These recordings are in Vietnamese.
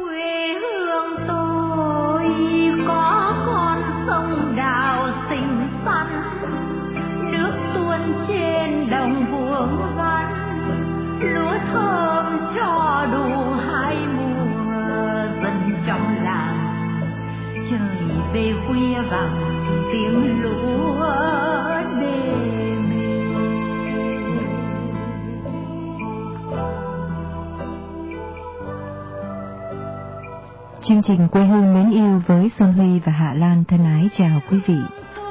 Quê hương tôi có con sông đào xinh xắn, nước tuôn trên đồng vuông vắn, lúa thơm cho đủ hai mùa. Dân trong làng trời về khuya vang tiếng lúa đêm. Chương trình Quê hương mến yêu với Xuân Huy và Hạ Lan thân ái chào quý vị.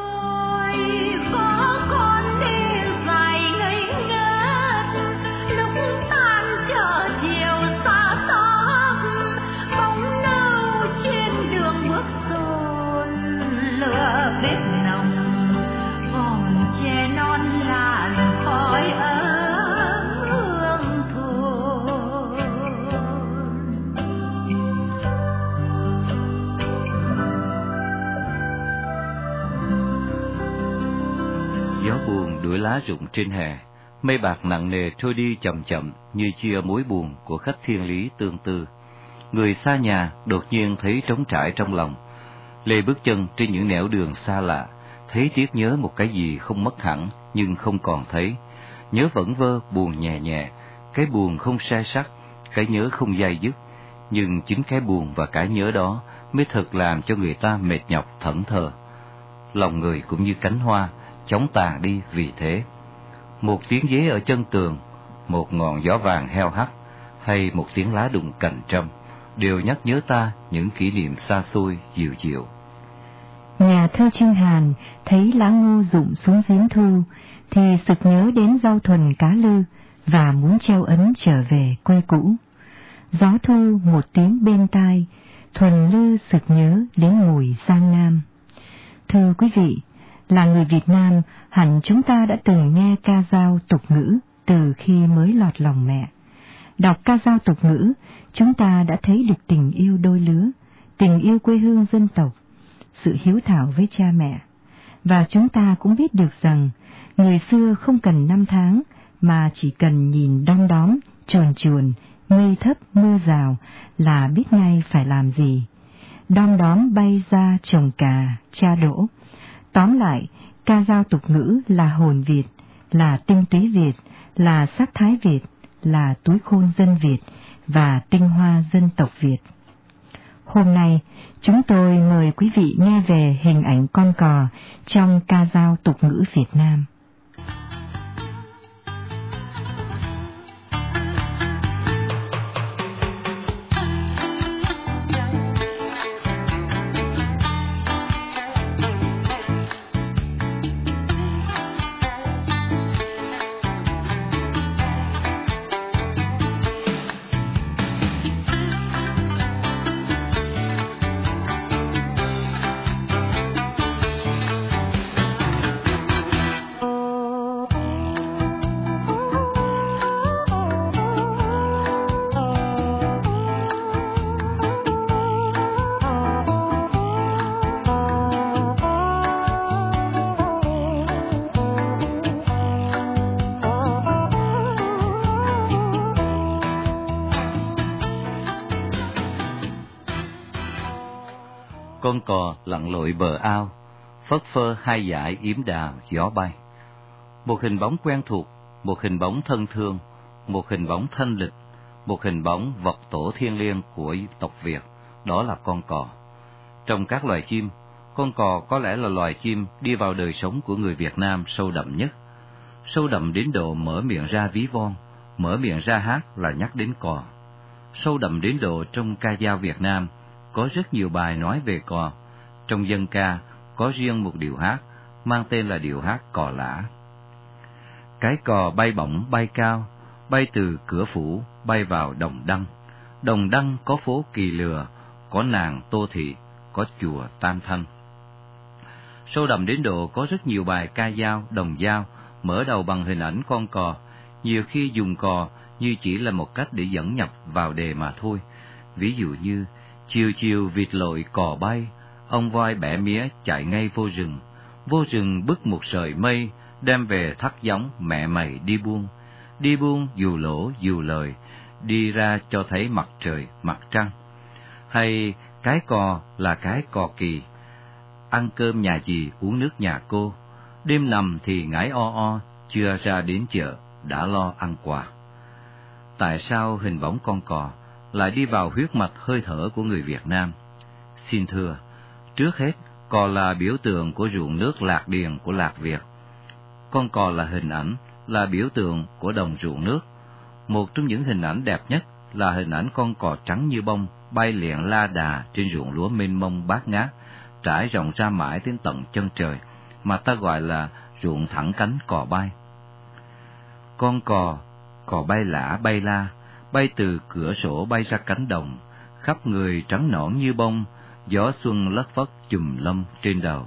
Gió buồn đuổi lá rụng trên hè, mây bạc nặng nề trôi đi chậm chậm như chia mối buồn của khách thiên lý tương tư. Người xa nhà đột nhiên thấy trống trải trong lòng, lê bước chân trên những nẻo đường xa lạ, thấy tiếc nhớ một cái gì không mất hẳn nhưng không còn thấy. Nhớ vẩn vơ buồn nhẹ nhẹ, cái buồn không sai sắc, cái nhớ không dai dứt, nhưng chính cái buồn và cái nhớ đó mới thật làm cho người ta mệt nhọc thẫn thờ. Lòng người cũng như cánh hoa chóng tàn đi vì thế. Một tiếng dế ở chân tường, một ngọn gió vàng heo hắt, hay một tiếng lá đụng cành trâm đều nhắc nhớ ta những kỷ niệm xa xôi dịu dịu. Nhà thơ Trương Hàn thấy lá ngô rụng xuống giếng thu thì sực nhớ đến rau thuần cá lư và muốn treo ấn trở về quê cũ. Gió thu một tiếng bên tai, thuần lư sực nhớ đến mùi Giang Nam. Thưa quý vị, là người Việt Nam, hẳn chúng ta đã từng nghe ca dao tục ngữ từ khi mới lọt lòng mẹ. Đọc ca dao tục ngữ, chúng ta đã thấy được tình yêu đôi lứa, tình yêu quê hương dân tộc, sự hiếu thảo với cha mẹ. Và chúng ta cũng biết được rằng, người xưa không cần năm tháng, mà chỉ cần nhìn đom đóm, tròn chuồn, mây thấp mưa rào là biết ngay phải làm gì. Đom đóm bay ra trồng cà, cha đỗ. Tóm lại, ca dao tục ngữ là hồn Việt, là tinh túy Việt, là sắc thái Việt, là túi khôn dân Việt và tinh hoa dân tộc Việt. Hôm nay, chúng tôi mời quý vị nghe về hình ảnh con cò trong ca dao tục ngữ Việt Nam. Con cò lặn lội bờ ao, phất phơ hai dải yếm đào gió bay. Một hình bóng quen thuộc, một hình bóng thân thương, một hình bóng thanh lịch, một hình bóng vật tổ thiêng liêng của tộc Việt, đó là con cò. Trong các loài chim, con cò có lẽ là loài chim đi vào đời sống của người Việt Nam sâu đậm nhất. Sâu đậm đến độ mở miệng ra ví von, mở miệng ra hát là nhắc đến cò. Sâu đậm đến độ trong ca dao Việt Nam có rất nhiều bài nói về cò. Trong dân ca có riêng một điệu hát mang tên là điệu hát Cò Lã. Cái cò bay bổng bay cao, bay từ cửa phủ bay vào Đồng Đăng. Đồng Đăng có phố Kỳ Lừa, có nàng Tô Thị, có chùa Tam Thanh. Sâu đậm đến độ có rất nhiều bài ca dao, đồng dao mở đầu bằng hình ảnh con cò, nhiều khi dùng cò như chỉ là một cách để dẫn nhập vào đề mà thôi. Ví dụ như chiều chiều vịt lội cò bay, ông voi bẻ mía chạy ngay vô rừng bứt một sợi mây, đem về thắt giống mẹ mày đi buông dù lỗ dù lời, đi ra cho thấy mặt trời mặt trăng. hay cái cò là cái cò kỳ, ăn cơm nhà dì uống nước nhà cô, đêm nằm thì ngáy o, chưa ra đến chợ đã lo ăn quà. Tại sao hình bóng con cò lại đi vào huyết mạch hơi thở của người Việt Nam? Xin thưa, trước hết, cò là biểu tượng của ruộng nước lạc điền của Lạc Việt. Con cò là hình ảnh, là biểu tượng của đồng ruộng nước. Một trong những hình ảnh đẹp nhất là hình ảnh con cò trắng như bông bay lượn la đà trên ruộng lúa mênh mông bát ngát, trải rộng ra mãi đến tận chân trời, mà ta gọi là ruộng thẳng cánh cò bay. Con cò bay lả bay la, bay từ cửa sổ bay ra cánh đồng, khắp người trắng nõn như bông, gió xuân lất phất chùm lâm trên đầu.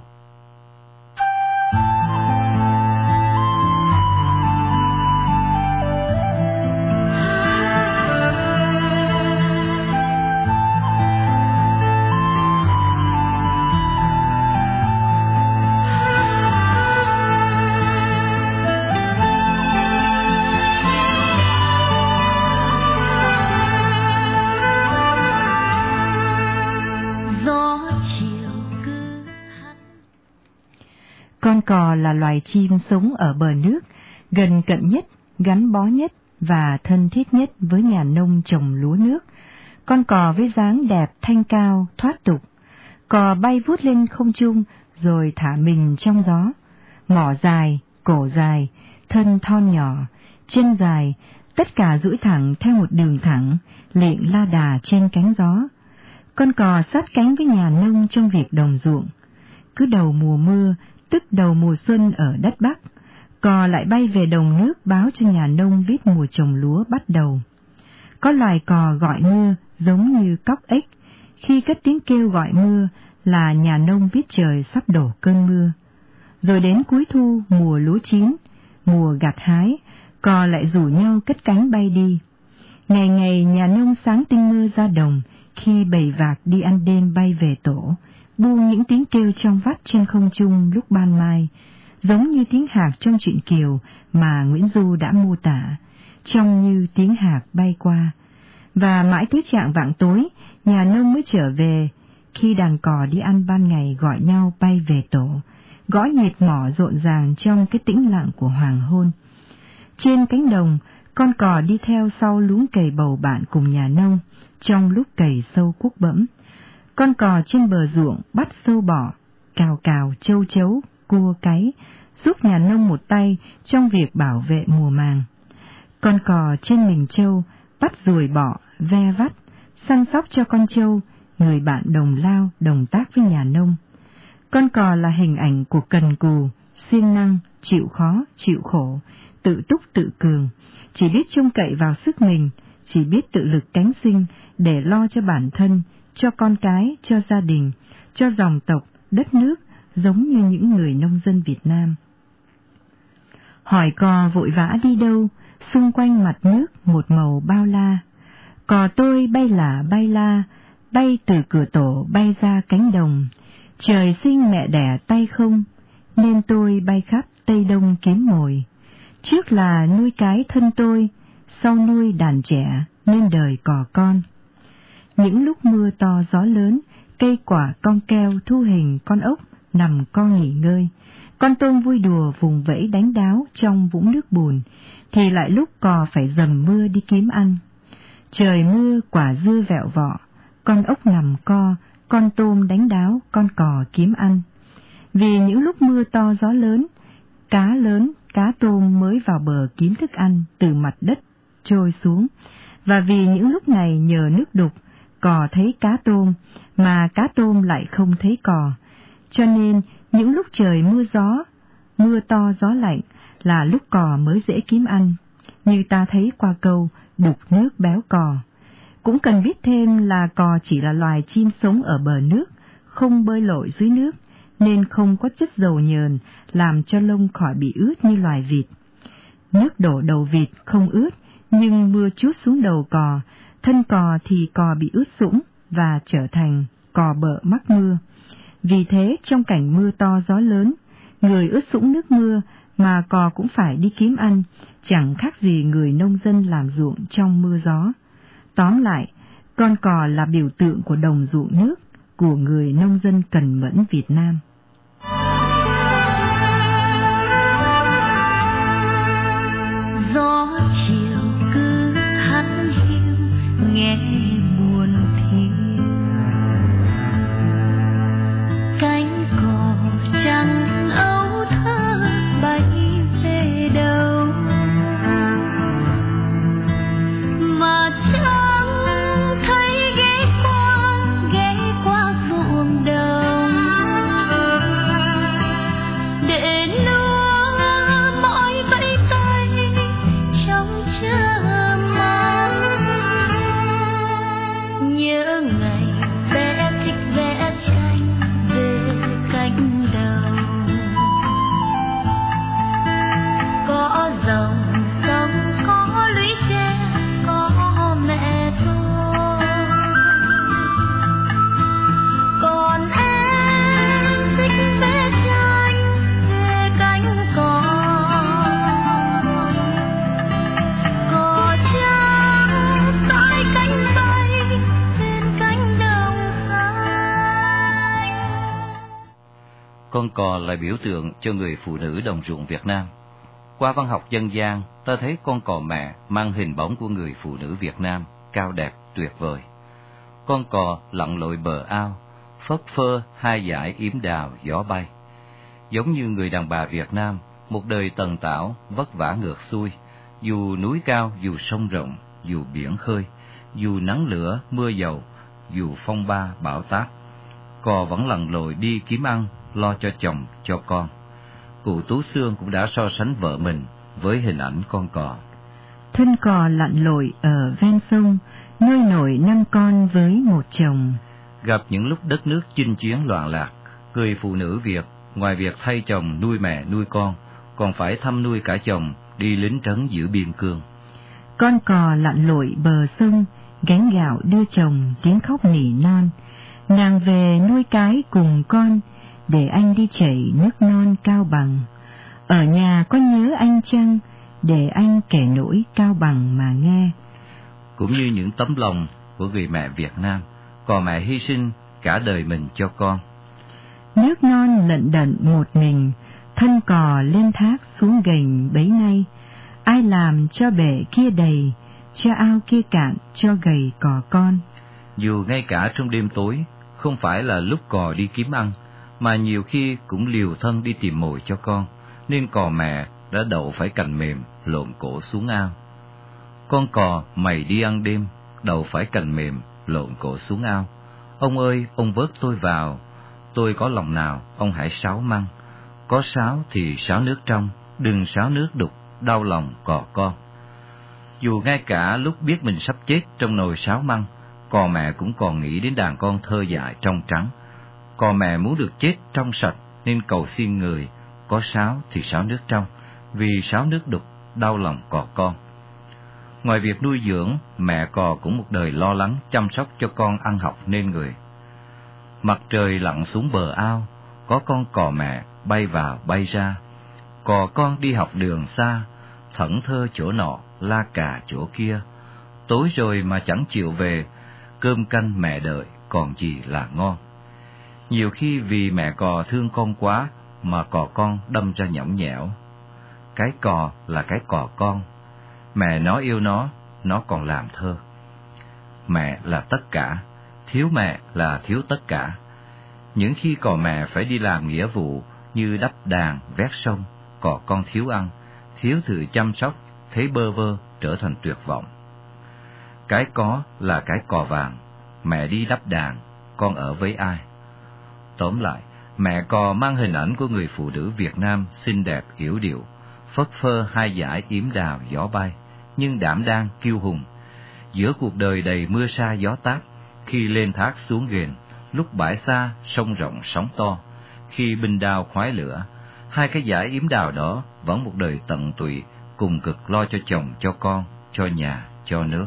Con cò là loài chim sống ở bờ nước, gần cận nhất, gắn bó nhất và thân thiết nhất với nhà nông trồng lúa nước. Con cò với dáng đẹp thanh cao, thoát tục. Cò bay vút lên không trung rồi thả mình trong gió. Mỏ dài, cổ dài, thân thon nhỏ, chân dài, tất cả duỗi thẳng theo một đường thẳng, lện la đà trên cánh gió. Con cò sát cánh với nhà nông trong việc đồng ruộng. Cứ đầu mùa mưa, tức đầu mùa xuân ở đất Bắc, cò lại bay về đồng nước báo cho nhà nông biết mùa trồng lúa bắt đầu. Có loài cò gọi mưa giống như cóc ếch, khi cất tiếng kêu gọi mưa là nhà nông biết trời sắp đổ cơn mưa. Rồi đến cuối thu, mùa lúa chín, mùa gặt hái, cò lại rủ nhau cất cánh bay đi. Ngày ngày nhà nông sáng tinh mơ ra đồng, khi bầy vạc đi ăn đêm bay về tổ, buông những tiếng kêu trong vắt trên không trung lúc ban mai, giống như tiếng hạc trong truyện Kiều mà Nguyễn Du đã mô tả, trông như tiếng hạc bay qua. Và mãi tới chạng vạng tối, nhà nông mới trở về, khi đàn cò đi ăn ban ngày gọi nhau bay về tổ, gõ nhịp mỏ rộn ràng trong cái tĩnh lặng của hoàng hôn. Trên cánh đồng, con cò đi theo sau luống cày bầu bạn cùng nhà nông, trong lúc cày sâu cuốc bẫm. Con cò trên bờ ruộng bắt sâu bọ, cào cào châu chấu, cua cáy, giúp nhà nông một tay trong việc bảo vệ mùa màng. Con cò trên mình trâu bắt ruồi bọ, ve vắt, săn sóc cho con trâu, người bạn đồng lao, đồng tác với nhà nông. Con cò là hình ảnh của cần cù, siêng năng, chịu khó, chịu khổ, tự túc tự cường, chỉ biết trông cậy vào sức mình, chỉ biết tự lực cánh sinh để lo cho bản thân, cho con cái, cho gia đình, cho dòng tộc, đất nước, giống như những người nông dân Việt Nam. Hỏi cò vội vã đi đâu, xung quanh mặt nước một màu bao la. Cò tôi bay lả bay la, bay từ cửa tổ bay ra cánh đồng. Trời sinh mẹ đẻ tay không, nên tôi bay khắp Tây Đông kiếm mồi. Trước là nuôi cái thân tôi, sau nuôi đàn trẻ nên đời cò con. Những lúc mưa to gió lớn, cây quả cong keo thu hình con ốc nằm co nghỉ ngơi, con tôm vui đùa vùng vẫy đánh đáo trong vũng nước bùn, thì lại lúc cò phải dầm mưa đi kiếm ăn. Trời mưa quả dưa vẹo vọ, con ốc nằm co, con tôm đánh đáo, con cò kiếm ăn. Vì những lúc mưa to gió lớn, cá tôm mới vào bờ kiếm thức ăn từ mặt đất trôi xuống, và vì những lúc này nhờ nước đục, cò thấy cá tôm, mà cá tôm lại không thấy cò, cho nên những lúc trời mưa to gió lạnh là lúc cò mới dễ kiếm ăn, như ta thấy qua câu đục nước béo cò. Cũng cần biết thêm là cò chỉ là loài chim sống ở bờ nước, không bơi lội dưới nước, nên không có chất dầu nhờn làm cho lông khỏi bị ướt như loài vịt. Nước đổ đầu vịt không ướt, nhưng mưa trút xuống đầu cò, thân cò thì cò bị ướt sũng và trở thành cò bợ mắc mưa. Vì thế trong cảnh mưa to gió lớn, người ướt sũng nước mưa mà cò cũng phải đi kiếm ăn, chẳng khác gì người nông dân làm ruộng trong mưa gió. Tóm lại, Con cò là biểu tượng của đồng ruộng nước, của người nông dân cần mẫn Việt Nam. Gió chiều cứ hắt hiu nghe buồn thiêu, cánh cò trắng âu thơ bay về đâu mà chẳng thấy ghé qua ruộng đồng để lúa mỗi vẫy tay trong chờ mong. Nhớ ngày bé thích vẽ tranh về cánh đồng, có dòng sông có lũy tre có mẹ tôi, còn em thích vẽ tranh về cánh cò trắng dõi cánh bay trên cánh đồng xanh. Con cò là biểu tượng cho người phụ nữ đồng ruộng Việt Nam. Qua văn học dân gian, ta thấy con cò mẹ mang hình bóng của người phụ nữ Việt Nam, cao đẹp, tuyệt vời. Con cò lặn lội bờ ao, phất phơ hai dải yếm đào gió bay. Giống như người đàn bà Việt Nam, một đời tần tảo, vất vả ngược xuôi, dù núi cao, dù sông rộng, dù biển khơi, dù nắng lửa, mưa dầu, dù phong ba, bão táp. Cò vẫn lặn lội đi kiếm ăn, lo cho chồng, cho con. Cụ Tú Xương cũng đã so sánh vợ mình với hình ảnh con cò. Thân cò lặn lội ở ven sông, nuôi nổi 5 con với một chồng. Gặp những lúc đất nước chinh chiến loạn lạc, người phụ nữ Việt ngoài việc thay chồng nuôi mẹ nuôi con, còn phải thăm nuôi cả chồng đi lính trấn giữ biên cương. Con cò lặn lội bờ sông, gánh gạo đưa chồng tiếng khóc nỉ non. Nàng về nuôi cái cùng con, để anh đi chảy nước non Cao Bằng. Ở nhà có nhớ anh chăng, để anh kể nỗi Cao Bằng mà nghe. Cũng như những tấm lòng của người mẹ Việt Nam, cò mẹ hy sinh cả đời mình cho con. Nước non lận đận một mình, thân cò lên thác xuống gành bấy nay. Ai làm cho bể kia đầy, cho ao kia cạn, cho gầy cò con. Dù ngay cả trong đêm tối, không phải là lúc cò đi kiếm ăn, mà nhiều khi cũng liều thân đi tìm mồi cho con, nên cò mẹ đã đậu phải cành mềm, lộn cổ xuống ao. Con cò mày đi ăn đêm, đậu phải cành mềm, lộn cổ xuống ao. Ông ơi, ông vớt tôi vào, tôi có lòng nào, ông hãy sáo măng. Có sáo thì sáo nước trong, đừng sáo nước đục, đau lòng cò con. Dù ngay cả lúc biết mình sắp chết trong nồi sáo măng, cò mẹ cũng còn nghĩ đến đàn con thơ dại trong trắng. Cò mẹ muốn được chết trong sạch nên cầu xin người, có sáo thì sáo nước trong, vì sáo nước đục đau lòng cò con. Ngoài việc nuôi dưỡng, mẹ cò cũng một đời lo lắng chăm sóc cho con ăn học nên người. Mặt trời lặn xuống bờ ao, có con cò mẹ bay vào bay ra. Cò con đi học đường xa, thẫn thơ chỗ nọ, la cà chỗ kia. Tối rồi mà chẳng chịu về, cơm canh mẹ đợi còn gì là ngon. Nhiều khi vì mẹ cò thương con quá mà cò con đâm ra nhõng nhẽo. Cái cò là cái cò con, mẹ nó yêu nó còn làm thơ. Mẹ là tất cả, thiếu mẹ là thiếu tất cả. Những khi cò mẹ phải đi làm nghĩa vụ như đắp đàn, vét sông, cò con thiếu ăn, thiếu sự chăm sóc, thấy bơ vơ, trở thành tuyệt vọng. Cái có là cái cò vàng, mẹ đi đắp đàn, con ở với ai? Tóm lại, mẹ cò mang hình ảnh của người phụ nữ Việt Nam xinh đẹp yểu điệu, phất phơ hai dải yếm đào gió bay, nhưng đảm đang kiêu hùng. Giữa cuộc đời đầy mưa sa gió táp, khi lên thác xuống ghềnh, lúc bãi xa sông rộng sóng to, khi binh đao khoái lửa, hai cái dải yếm đào đó vẫn một đời tận tụy, cùng cực lo cho chồng, cho con, cho nhà, cho nước.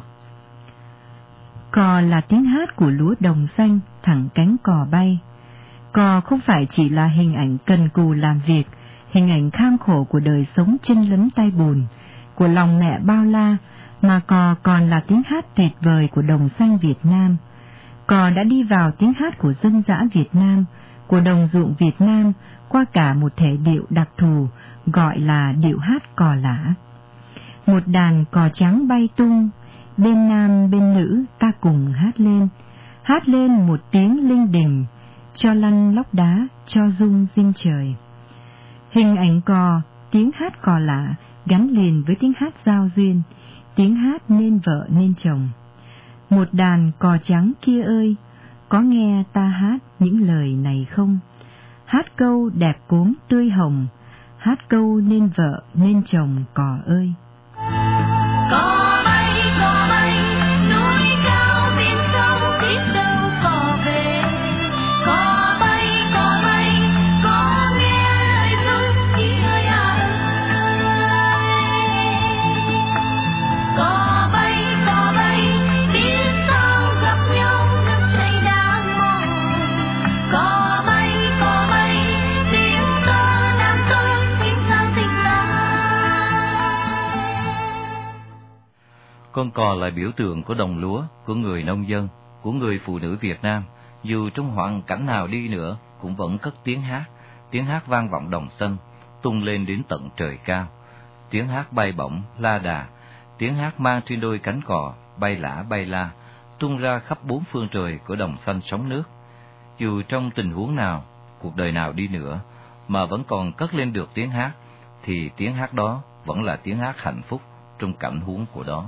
Cò là tiếng hát của lúa đồng xanh, thẳng cánh cò bay. Cò không phải chỉ là hình ảnh cần cù làm việc, hình ảnh kham khổ của đời sống chân lấm tay bùn, của lòng mẹ bao la, mà cò còn là tiếng hát tuyệt vời của đồng xanh Việt Nam. Cò đã đi vào tiếng hát của dân dã Việt Nam, của đồng ruộng Việt Nam qua cả một thể điệu đặc thù gọi là điệu hát cò lả. Một đàn cò trắng bay tung, bên nam bên nữ ta cùng hát lên một tiếng linh đình, cho lăn lóc đá, cho rung rinh trời. Hình ảnh cò, tiếng hát cò lả gắn liền với tiếng hát giao duyên, tiếng hát nên vợ nên chồng. Một đàn cò trắng kia ơi, có nghe ta hát những lời này không? Hát câu đẹp cốm tươi hồng, hát câu nên vợ nên chồng cò ơi. Cò bay, núi cao biển sâu biết đâu cò về. Cò bay, có nghe lời ru kia ơi à ơi. Cò bay, biết sao gặp nhau nước chảy đá mòn. Cò bay, tiếng tơ nam tơ tiếng sao tình ta. Con cò là biểu tượng của đồng lúa, của người nông dân, của người phụ nữ Việt Nam. Dù trong hoàn cảnh nào đi nữa, cũng vẫn cất tiếng hát vang vọng đồng xanh, tung lên đến tận trời cao. Tiếng hát bay bổng, la đà, tiếng hát mang trên đôi cánh cò, bay lả bay la, tung ra khắp bốn phương trời của đồng xanh sóng nước. Dù trong tình huống nào, cuộc đời nào đi nữa, mà vẫn còn cất lên được tiếng hát, thì tiếng hát đó vẫn là tiếng hát hạnh phúc trong cảnh huống của đó.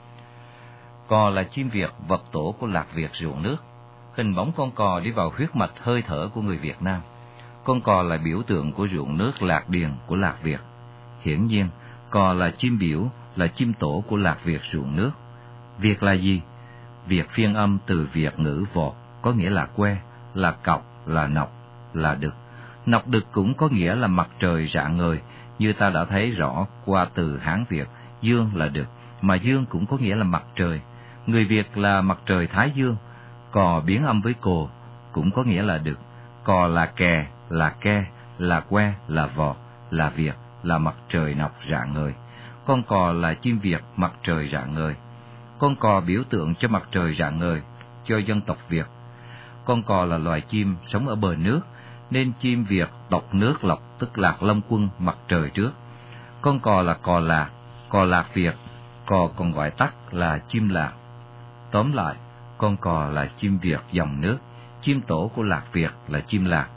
Cò là chim Việt, vật tổ của lạc Việt ruộng nước. Hình bóng con cò đi vào huyết mạch hơi thở của người Việt Nam. Con cò là biểu tượng của ruộng nước lạc điền của lạc Việt. Hiển nhiên, cò là chim biểu, là chim tổ của lạc Việt ruộng nước. Việt là gì? Việt phiên âm từ Việt ngữ vọt, có nghĩa là que, là cọc, là nọc, là đực. Nọc đực cũng có nghĩa là mặt trời rạng ngời, như ta đã thấy rõ qua từ Hán Việt, dương là đực, mà dương cũng có nghĩa là mặt trời. Người Việt là mặt trời Thái Dương. Cò biến âm với cồ, cũng có nghĩa là đực. Cò là kè, là ke, là que, là vọt, là Việt, là mặt trời nọc rạng ngời. Con cò là chim Việt mặt trời rạng ngời. Con cò biểu tượng cho mặt trời rạng ngời, cho dân tộc Việt. Con cò là loài chim sống ở bờ nước, nên chim Việt tộc nước Lộc tức Lạc Long Quân mặt trời trước. Con cò là cò lạc Việt, cò còn gọi tắt là chim lạc. Tóm lại, con cò là chim Việt dòng nước, chim tổ của lạc Việt là chim lạc.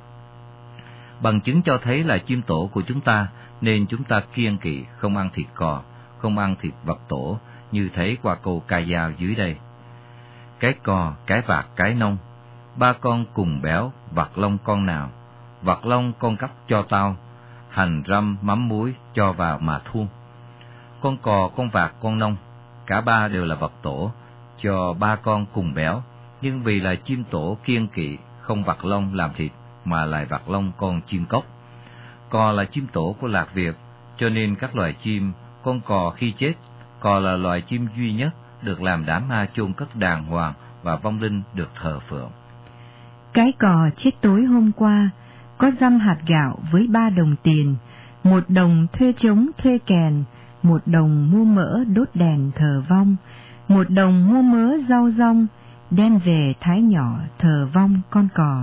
Bằng chứng cho thấy là chim tổ của chúng ta, nên chúng ta kiêng kỵ không ăn thịt cò, không ăn thịt vật tổ, như thấy qua câu ca dao dưới đây. Cái cò, cái vạc, cái nông, ba con cùng béo, vạc lông con nào, vạc lông con cắp cho tao, hành răm mắm muối cho vào mà thuông. Con cò, con vạc, con nông, cả ba đều là vật tổ, cho ba con cùng béo, nhưng vì là chim tổ kiêng kỵ không vạc lông làm thịt, mà lại vạc lông con chim cốc. Cò là chim tổ của lạc Việt, cho nên các loài chim, con cò khi chết, cò là loài chim duy nhất được làm đám ma chôn cất đàng hoàng và vong linh được thờ phượng. Cái cò chết tối hôm qua, có dăm hạt gạo với 3 đồng tiền, 1 đồng thuê trống thuê kèn, 1 đồng mua mỡ đốt đèn thờ vong, 1 đồng mua mớ rau rong, đem về thái nhỏ thờ vong con cò.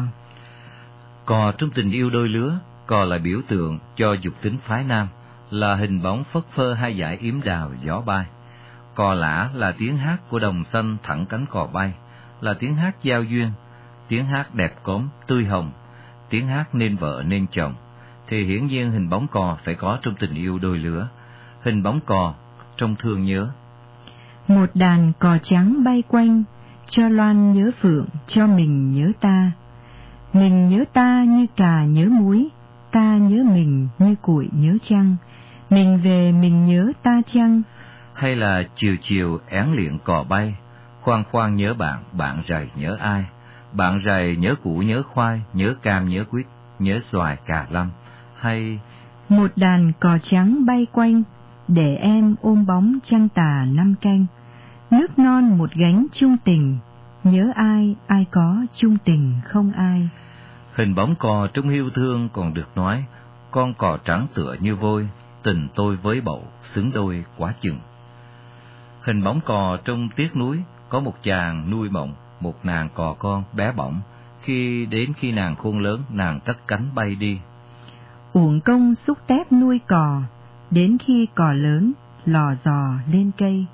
Cò trong tình yêu đôi lứa, cò là biểu tượng cho dục tính phái nam, là hình bóng phất phơ hai dải yếm đào gió bay. Cò lả là tiếng hát của đồng xanh thẳng cánh cò bay, là tiếng hát giao duyên, tiếng hát đẹp cốm tươi hồng, tiếng hát nên vợ nên chồng. Thì hiển nhiên hình bóng cò phải có trong tình yêu đôi lứa, hình bóng cò trong thương nhớ. Một đàn cò trắng bay quanh, cho loan nhớ phượng, cho mình nhớ ta. Mình nhớ ta như cà nhớ muối, ta nhớ mình như củi nhớ trăng. Mình về mình nhớ ta chăng? Hay là chiều chiều én liệng cò bay, khoan khoan nhớ bạn, bạn rầy nhớ ai? Bạn rầy nhớ củ nhớ khoai, nhớ cam nhớ quýt, nhớ xoài cà lâm. Hay một đàn cò trắng bay quanh, để em ôm bóng trăng tà năm canh. Nước non một gánh chung tình, nhớ ai, ai có chung tình không ai. Hình bóng cò trong yêu thương còn được nói, con cò trắng tựa như vôi, tình tôi với bậu xứng đôi quá chừng. Hình bóng cò trong tiếc núi, có một chàng nuôi mộng, một nàng cò con bé bỏng. Đến khi nàng khôn lớn, nàng cất cánh bay đi. Uổng công xúc tép nuôi cò, đến khi cò lớn, lò dò lên cây.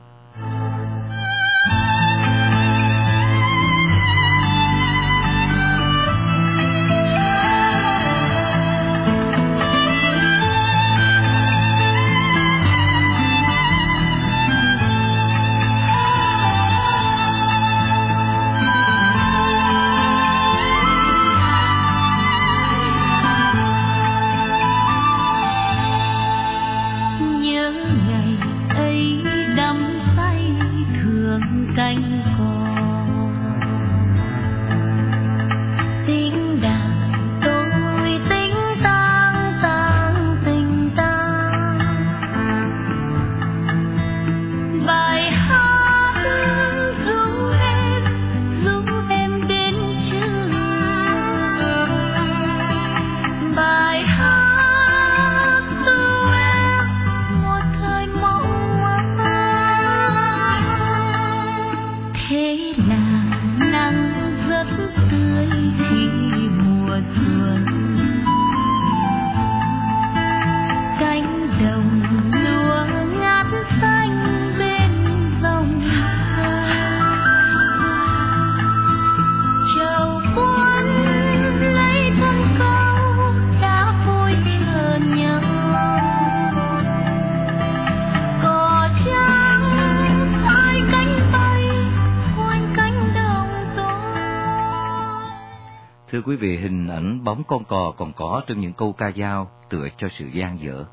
Thưa quý vị, hình ảnh bóng con cò còn có trong những câu ca dao tựa cho sự gian dở.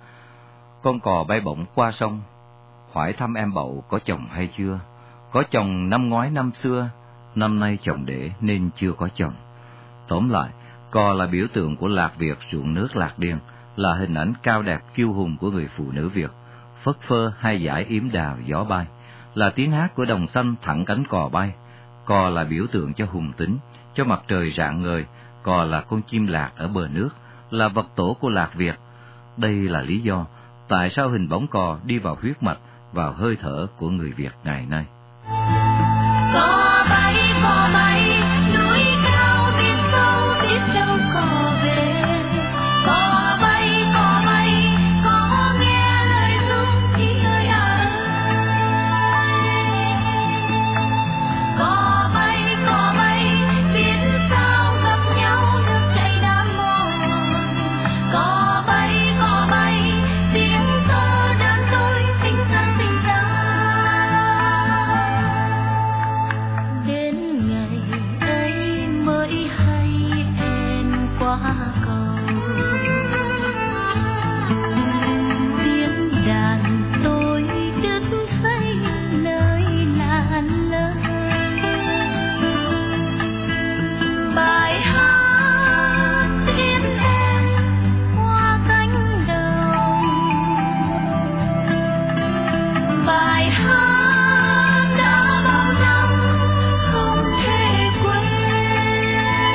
Con cò bay bổng qua sông, hỏi thăm em bậu có chồng hay chưa. Có chồng năm ngoái năm xưa, năm nay chồng để nên chưa có chồng. Tóm lại, cò là biểu tượng của lạc Việt ruộng nước Lạc Điền, là hình ảnh cao đẹp kiêu hùng của người phụ nữ Việt. Phất phơ hai dải yếm đào gió bay, là tiếng hát của đồng xanh thẳng cánh cò bay. Cò là biểu tượng cho hùng tính, cho mặt trời rạng ngời. Cò là con chim lạc ở bờ nước, là vật tổ của Lạc Việt. Đây là lý do tại sao hình bóng cò đi vào huyết mạch, vào hơi thở của người Việt ngày nay. Cò bay, núi cao biển sâu, biết đâu cò về. Cò bay, có nghe lời ru thì ơi à ơi. Cò bay, biết sao gặp nhau nước chảy đá mòn. Cò bay, tiếng thơ đàn tôi xinh xắn tình ta. Đến ngày ấy mới hay em qua cầu, tiếng đàn tôi đứt dây lời làn lời. Bài hát tiếng em qua cánh đồng, bài hát đã bao năm không thể quên.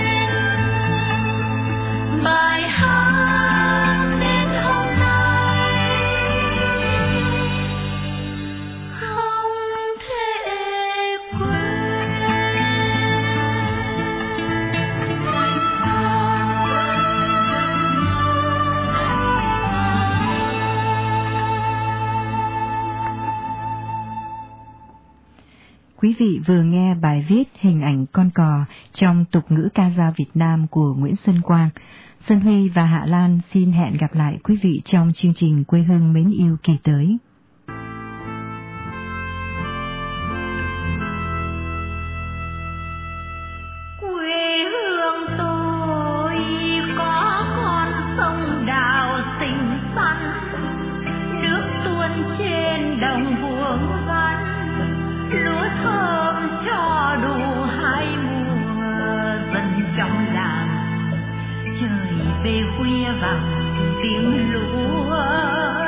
Bài hát đến hôm nay không thể quên. Quý vị vừa nghe bài viết Hình ảnh con cò trong tục ngữ ca dao Việt Nam của Nguyễn Xuân Quang. Xuân Huy và Hạ Lan xin hẹn gặp lại quý vị trong chương trình Quê hương mến yêu kỳ tới. Quê hương tôi có con sông đào xinh xắn, nước tuôn trên đồng vuông vắn, lúa thơm cho đủ hai mùa. Dân trong làng trời về khuya vàng tiếng lúa.